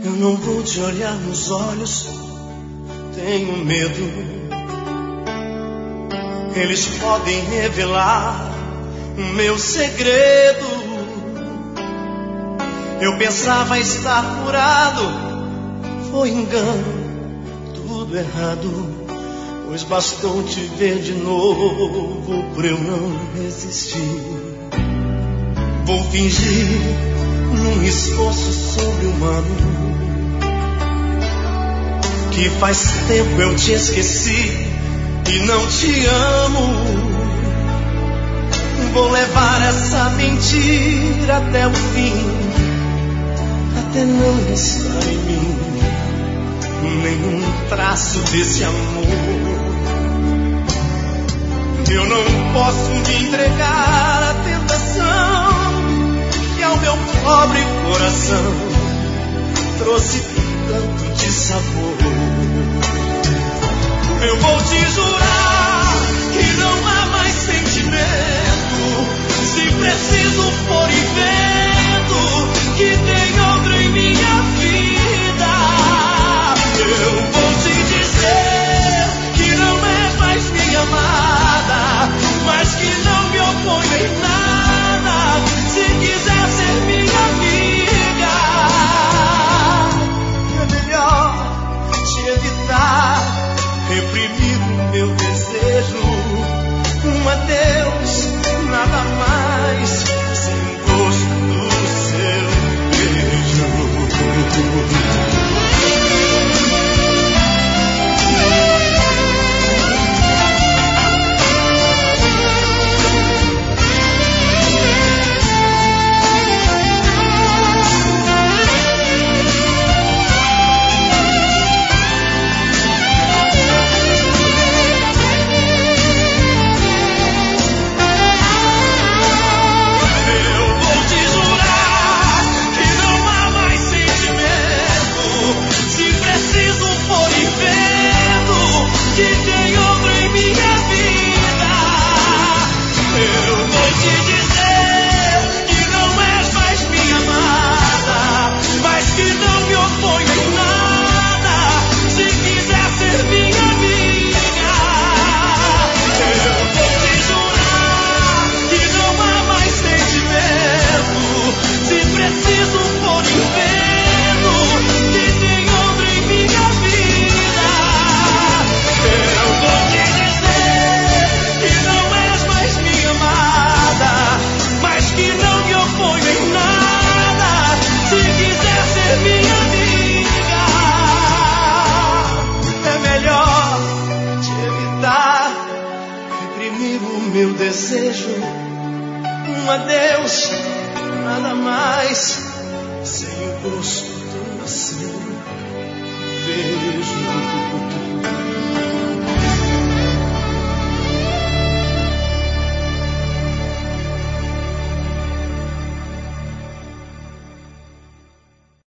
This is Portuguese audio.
Eu não vou te olhar nos olhos, tenho medo. Eles podem revelar o meu segredo. Eu pensava estar curado, foi engano, tudo errado. Pois bastou te ver de novo pra eu não resistir. Vou fingir num esforço sobre-humano que faz tempo eu te esqueci e não te amo. Vou levar essa mentira até o fim, até não restar em mim nenhum traço desse amor. Eu não posso me entregar à tentação que ao meu pobre coração trouxe tanto de sabor. Eu vou te jurar que não há mais sentimento. Se preciso for invento que tem outro em minha vida. Eu vou te dizer que não é mais minha amada, mas que não me oponho em nada. Se quiser ser minha amiga, é melhor te evitar, reprimir o meu desejo. Um adeus, nada mais, sem o gosto do seu beijo. Um adeus, nada mais, sem o gosto do seu beijo.